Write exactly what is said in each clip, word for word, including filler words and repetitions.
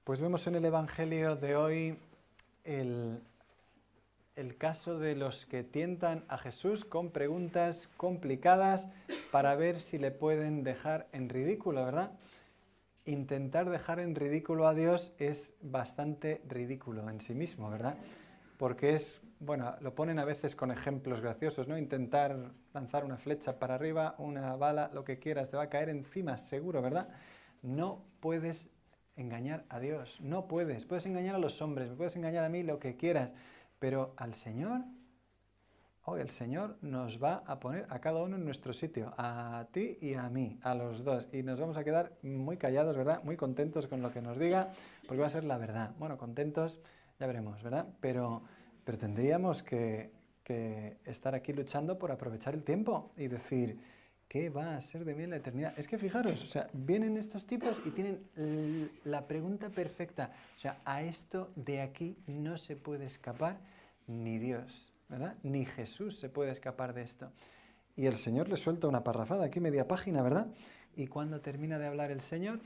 Pues vemos en el Evangelio de hoy el, el caso de los que tientan a Jesús con preguntas complicadas para ver si le pueden dejar en ridículo, ¿verdad? Intentar dejar en ridículo a Dios es bastante ridículo en sí mismo, ¿verdad? Porque es, bueno, lo ponen a veces con ejemplos graciosos, ¿no? Intentar lanzar una flecha para arriba, una bala, lo que quieras, te va a caer encima, seguro, ¿verdad? No puedes engañar a Dios, no puedes. Puedes engañar a los hombres, me puedes engañar a mí, lo que quieras, pero al Señor, hoy el Señor nos va a poner a cada uno en nuestro sitio, a ti y a mí, a los dos, y nos vamos a quedar muy callados, ¿verdad? Muy contentos con lo que nos diga, porque va a ser la verdad. Bueno, contentos, ya veremos, ¿verdad? Pero, pero tendríamos que, que estar aquí luchando por aprovechar el tiempo y decir, ¿qué va a ser de mí en la eternidad? Es que fijaros, o sea, vienen estos tipos y tienen la pregunta perfecta. O sea, a esto de aquí no se puede escapar ni Dios, ¿verdad? Ni Jesús se puede escapar de esto. Y el Señor le suelta una parrafada, aquí media página, ¿verdad? Y cuando termina de hablar el Señor,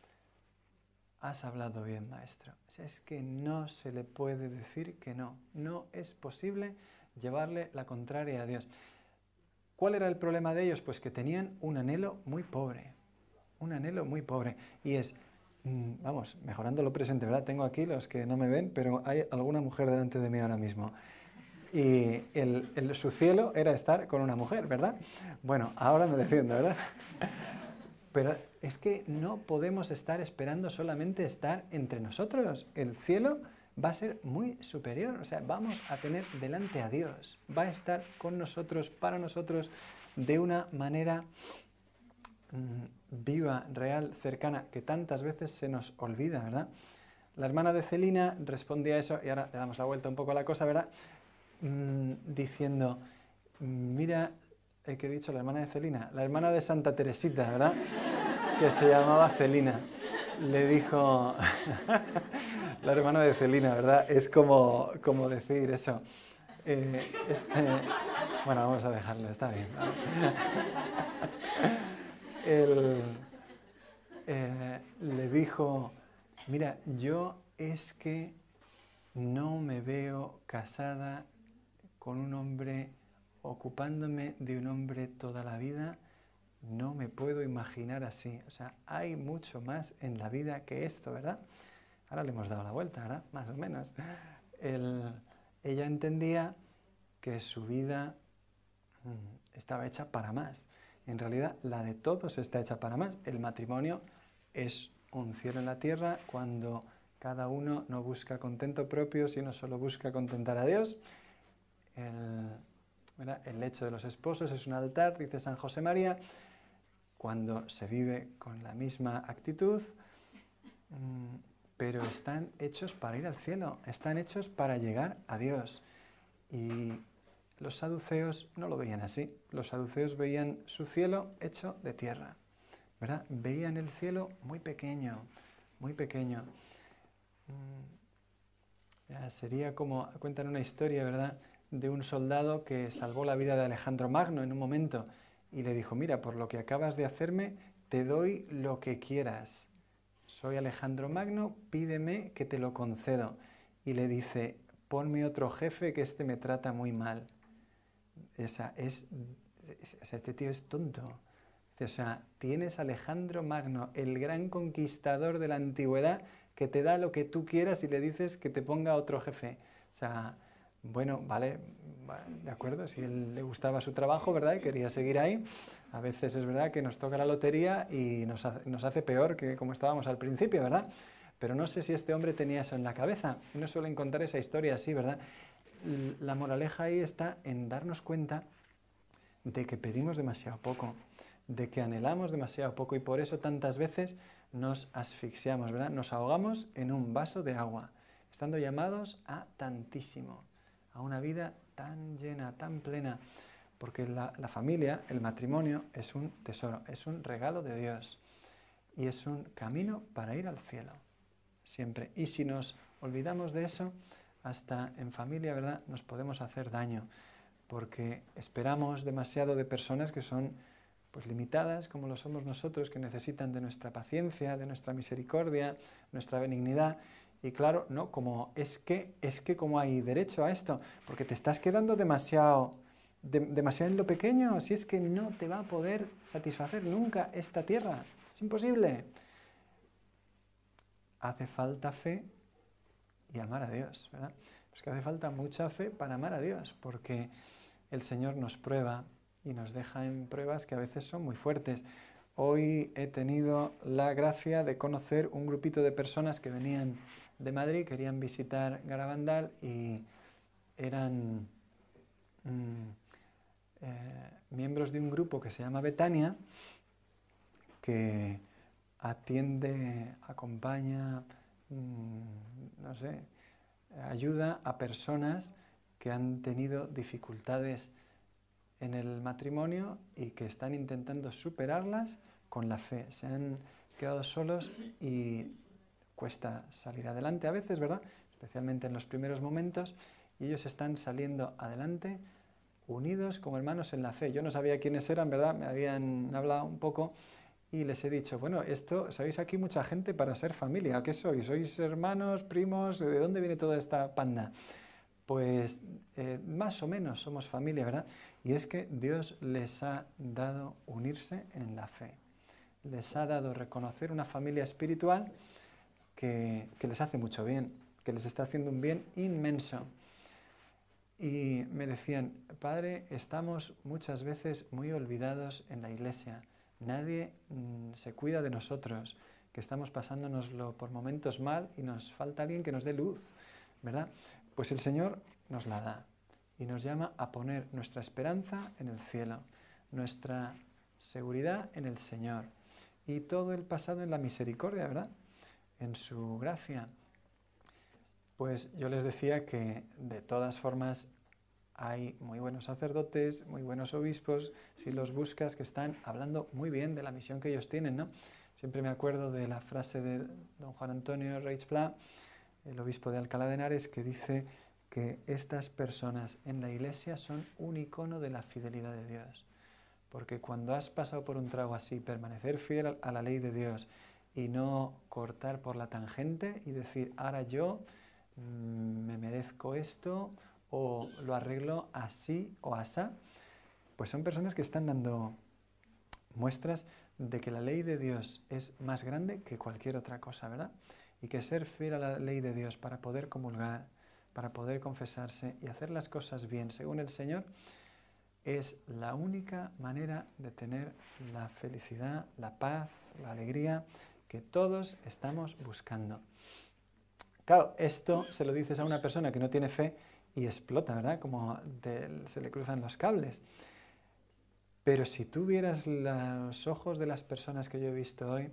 has hablado bien, maestro. O sea, es que no se le puede decir que no. No es posible llevarle la contraria a Dios. ¿Cuál era el problema de ellos? Pues que tenían un anhelo muy pobre. Un anhelo muy pobre. Y es, mmm, vamos, mejorando lo presente, ¿verdad? Tengo aquí los que no me ven, pero hay alguna mujer delante de mí ahora mismo. Y el, el, su cielo era estar con una mujer, ¿verdad? Bueno, ahora me defiendo, ¿verdad? Pero es que no podemos estar esperando solamente estar entre nosotros. El cielo va a ser muy superior, o sea, vamos a tener delante a Dios. Va a estar con nosotros, para nosotros, de una manera mmm, viva, real, cercana, que tantas veces se nos olvida, ¿verdad? La hermana de Celina respondía a eso, y ahora le damos la vuelta un poco a la cosa, ¿verdad? Mm, diciendo, mira, eh, ¿qué he dicho? La hermana de Celina, la hermana de Santa Teresita, ¿verdad? Que se llamaba Celina. Le dijo, la hermana de Celina, ¿verdad? Es como, como decir eso. Eh, este, bueno, vamos a dejarlo, está bien. El, eh, le dijo, mira, yo es que no me veo casada con un hombre, ocupándome de un hombre toda la vida, no me puedo imaginar así. O sea, hay mucho más en la vida que esto, ¿verdad? Ahora le hemos dado la vuelta, ¿verdad? Más o menos. El, ella entendía que su vida mmm, estaba hecha para más. En realidad, la de todos está hecha para más. El matrimonio es un cielo en la tierra cuando cada uno no busca contento propio, sino solo busca contentar a Dios. El, ¿verdad? El lecho de los esposos es un altar, dice San José María, cuando se vive con la misma actitud, mmm, pero están hechos para ir al cielo, están hechos para llegar a Dios. Y los saduceos no lo veían así. Los saduceos veían su cielo hecho de tierra, ¿verdad? Veían el cielo muy pequeño, muy pequeño. Mm, ya sería como, cuentan una historia, ¿verdad?, de un soldado que salvó la vida de Alejandro Magno en un momento y le dijo, mira, por lo que acabas de hacerme, te doy lo que quieras. Soy Alejandro Magno, pídeme que te lo concedo. Y le dice, ponme otro jefe que este me trata muy mal. Esa es, o sea, este tío es tonto. O sea, tienes a Alejandro Magno, el gran conquistador de la antigüedad, que te da lo que tú quieras y le dices que te ponga otro jefe. O sea, bueno, vale, de acuerdo, si él le gustaba su trabajo, ¿verdad?, y quería seguir ahí. A veces es verdad que nos toca la lotería y nos hace, nos hace peor que como estábamos al principio, ¿verdad? Pero no sé si este hombre tenía eso en la cabeza. Y no suelen contar esa historia así, ¿verdad? La moraleja ahí está en darnos cuenta de que pedimos demasiado poco, de que anhelamos demasiado poco y por eso tantas veces nos asfixiamos, ¿verdad? Nos ahogamos en un vaso de agua, estando llamados a tantísimo, a una vida tan llena, tan plena, porque la, la familia, el matrimonio, es un tesoro, es un regalo de Dios y es un camino para ir al cielo, siempre. Y si nos olvidamos de eso, hasta en familia, ¿verdad?, nos podemos hacer daño, porque esperamos demasiado de personas que son pues limitadas, como lo somos nosotros, que necesitan de nuestra paciencia, de nuestra misericordia, nuestra benignidad. Y claro, no, como es que, es que como hay derecho a esto, porque te estás quedando demasiado, de, demasiado en lo pequeño, si es que no te va a poder satisfacer nunca esta tierra, es imposible. Hace falta fe y amar a Dios, ¿verdad? Es que hace falta mucha fe para amar a Dios, porque el Señor nos prueba y nos deja en pruebas que a veces son muy fuertes. Hoy he tenido la gracia de conocer un grupito de personas que venían de Madrid, querían visitar Garabandal y eran mmm, eh, miembros de un grupo que se llama Betania, que atiende, acompaña, mmm, no sé, ayuda a personas que han tenido dificultades en el matrimonio y que están intentando superarlas con la fe. Se han quedado solos y cuesta salir adelante a veces, ¿verdad? Especialmente en los primeros momentos, y ellos están saliendo adelante unidos como hermanos en la fe. Yo no sabía quiénes eran, ¿verdad? Me habían hablado un poco y les he dicho, bueno, esto, ¿sabéis aquí mucha gente para ser familia? ¿Qué sois? ¿Sois hermanos, primos? ¿De dónde viene toda esta panda? Pues eh, más o menos somos familia, ¿verdad? Y es que Dios les ha dado unirse en la fe. Les ha dado reconocer una familia espiritual que, que les hace mucho bien, que les está haciendo un bien inmenso. Y me decían, Padre, estamos muchas veces muy olvidados en la iglesia. Nadie mmm, se cuida de nosotros, que estamos pasándonoslo por momentos mal y nos falta alguien que nos dé luz, ¿verdad? Pues el Señor nos la da y nos llama a poner nuestra esperanza en el cielo, nuestra seguridad en el Señor y todo el pasado en la misericordia, ¿verdad? En su gracia. Pues yo les decía que de todas formas hay muy buenos sacerdotes, muy buenos obispos, si los buscas, que están hablando muy bien de la misión que ellos tienen, ¿no? Siempre me acuerdo de la frase de don Juan Antonio Reig Pla, el obispo de Alcalá de Henares, que dice que estas personas en la iglesia son un icono de la fidelidad de Dios. Porque cuando has pasado por un trago así, permanecer fiel a la ley de Dios y no cortar por la tangente y decir, ahora yo mmm, me merezco esto o lo arreglo así o asá, pues son personas que están dando muestras de que la ley de Dios es más grande que cualquier otra cosa, ¿verdad? Y que ser fiel a la ley de Dios para poder comulgar, para poder confesarse y hacer las cosas bien según el Señor, es la única manera de tener la felicidad, la paz, la alegría que todos estamos buscando. Claro, esto se lo dices a una persona que no tiene fe y explota, ¿verdad? Como de, se le cruzan los cables. Pero si tú vieras los ojos de las personas que yo he visto hoy,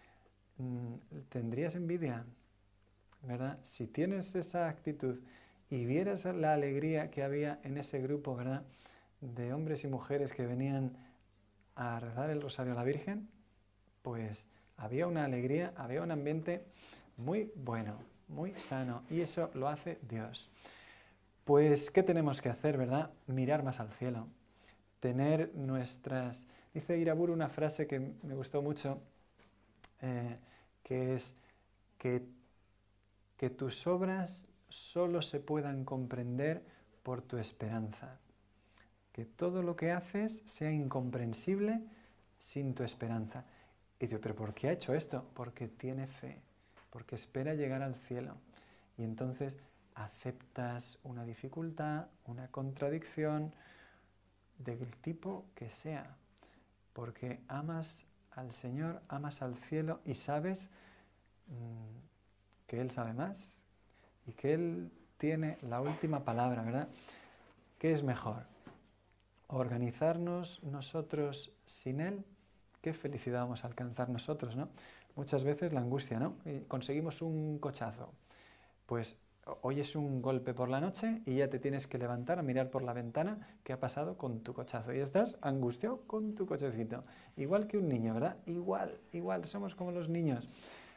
tendrías envidia, ¿verdad? Si tienes esa actitud y vieras la alegría que había en ese grupo, ¿verdad?, de hombres y mujeres que venían a rezar el rosario a la Virgen, pues había una alegría, había un ambiente muy bueno, muy sano, y eso lo hace Dios. Pues, ¿qué tenemos que hacer, verdad? Mirar más al cielo, tener nuestras... Dice Iraburu una frase que me gustó mucho, eh, que es que, que tus obras solo se puedan comprender por tu esperanza. Que todo lo que haces sea incomprensible sin tu esperanza. Y digo, ¿pero por qué ha hecho esto? Porque tiene fe, porque espera llegar al cielo. Y entonces aceptas una dificultad, una contradicción, del tipo que sea, porque amas al Señor, amas al cielo y sabes mmm, que Él sabe más y que Él tiene la última palabra, ¿verdad? ¿Qué es mejor? ¿Organizarnos nosotros sin Él? ¿Qué felicidad vamos a alcanzar nosotros, ¿no? Muchas veces la angustia, ¿no? Y conseguimos un cochazo, pues oyes un golpe por la noche y ya te tienes que levantar a mirar por la ventana qué ha pasado con tu cochazo. Y estás angustiado con tu cochecito. Igual que un niño, ¿verdad? Igual, igual, somos como los niños.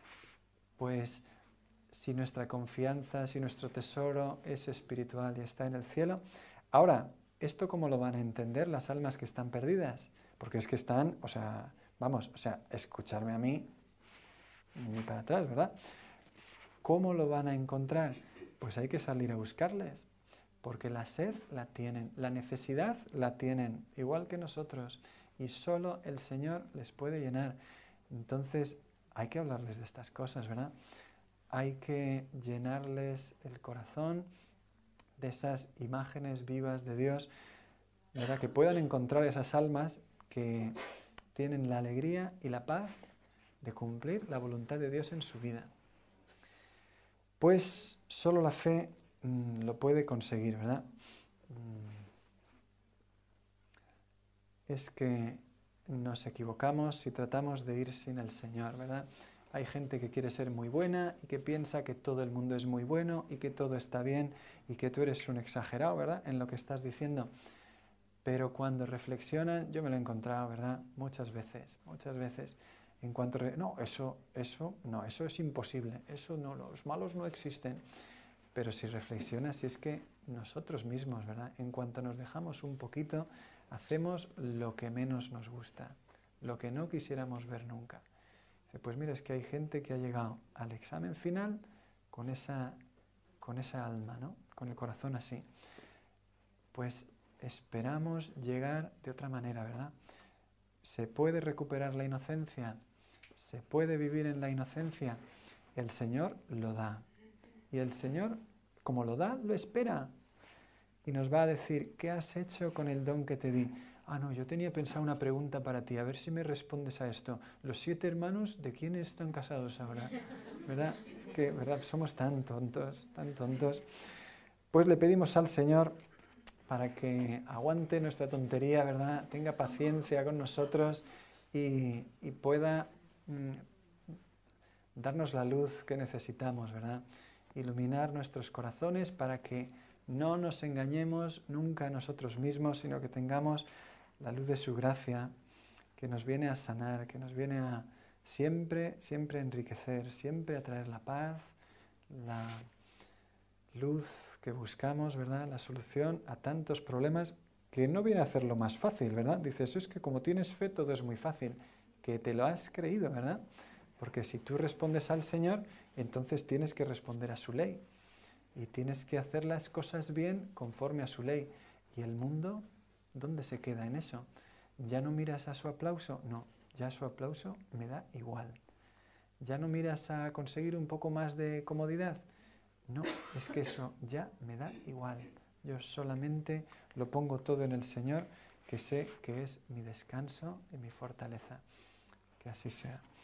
Pues si nuestra confianza, si nuestro tesoro es espiritual y está en el cielo. Ahora, ¿esto cómo lo van a entender las almas que están perdidas? porque es que están, o sea, vamos, o sea, escucharme a mí, ni para atrás, ¿verdad? ¿Cómo lo van a encontrar? Pues hay que salir a buscarles, porque la sed la tienen, la necesidad la tienen, igual que nosotros, y solo el Señor les puede llenar. Entonces, hay que hablarles de estas cosas, ¿verdad? Hay que llenarles el corazón de esas imágenes vivas de Dios, ¿verdad? Que puedan encontrar esas almas que tienen la alegría y la paz de cumplir la voluntad de Dios en su vida. Pues solo la fe mmm, lo puede conseguir, ¿verdad? Es que nos equivocamos si tratamos de ir sin el Señor, ¿verdad? Hay gente que quiere ser muy buena y que piensa que todo el mundo es muy bueno y que todo está bien y que tú eres un exagerado, ¿verdad?, en lo que estás diciendo. Pero cuando reflexionan, yo me lo he encontrado, ¿verdad?, muchas veces, muchas veces, en cuanto, re... no, eso, eso, no, eso es imposible, eso no, los malos no existen. Pero si reflexionas, si es que nosotros mismos, ¿verdad?, en cuanto nos dejamos un poquito, hacemos lo que menos nos gusta, lo que no quisiéramos ver nunca. Pues mira, es que hay gente que ha llegado al examen final con esa, con esa alma, ¿no?, con el corazón así. Pues esperamos llegar de otra manera, ¿verdad? ¿Se puede recuperar la inocencia? ¿Se puede vivir en la inocencia? El Señor lo da. Y el Señor, como lo da, lo espera. Y nos va a decir, ¿qué has hecho con el don que te di? Ah, no, yo tenía pensado una pregunta para ti, a ver si me respondes a esto. ¿Los siete hermanos de quién están casados ahora? ¿Verdad? Es que, ¿verdad? Somos tan tontos, tan tontos. Pues le pedimos al Señor para que aguante nuestra tontería, ¿verdad? Tenga paciencia con nosotros y, y pueda mmm, darnos la luz que necesitamos, ¿verdad? Iluminar nuestros corazones para que no nos engañemos nunca a nosotros mismos, sino que tengamos la luz de su gracia, que nos viene a sanar, que nos viene a siempre, siempre enriquecer, siempre a traer la paz, la luz que buscamos, ¿verdad?, la solución a tantos problemas, que no viene a hacerlo más fácil, ¿verdad? Dices, es que como tienes fe todo es muy fácil, que te lo has creído, ¿verdad? Porque si tú respondes al Señor, entonces tienes que responder a su ley. Y tienes que hacer las cosas bien conforme a su ley. ¿Y el mundo dónde se queda en eso? ¿Ya no miras a su aplauso? No, ya su aplauso me da igual. ¿Ya no miras a conseguir un poco más de comodidad? No, es que eso ya me da igual. Yo solamente lo pongo todo en el Señor, que sé que es mi descanso y mi fortaleza. Que así sea.